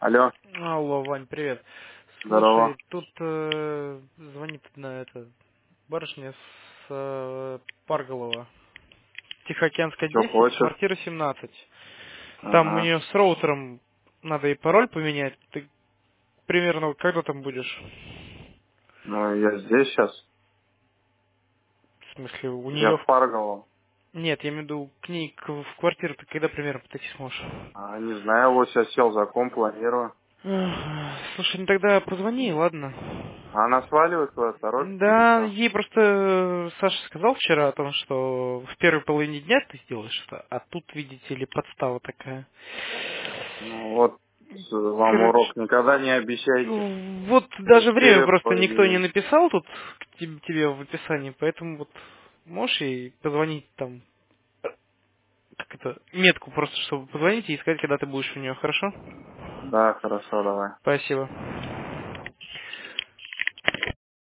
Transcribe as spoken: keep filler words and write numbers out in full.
Алло, Алло, Вань, привет. здорово. Слушай, тут э, звонит одна эта барышня с э, Парголова. Тихоокеанская Что десять, хочешь? квартира семнадцать. Там у Ага. нее с роутером надо и пароль поменять. Ты примерно вот когда там будешь? Ну, я здесь сейчас. В смысле, у Я нее... в Паргово. Нет, я имею в виду к ней к- в квартиру ты когда примерно подойти сможешь? А, не знаю, вот сейчас сел за ком, планирую. Ах, слушай, ну тогда позвони, ладно? А она сваливает куда-то, торопится или Да, что? ей просто э, Саша сказал вчера о том, что в первой половине дня ты сделаешь это, а тут, видите ли, подстава такая. Ну, вот с- вам Короче, урок, никогда не обещайте. вот В даже время первой просто никто не половине. написал тут к тебе, тебе в описании, поэтому вот можешь ей позвонить там, как это, метку просто, чтобы позвонить и сказать, когда ты будешь у нее, хорошо? Да, хорошо, давай. Спасибо.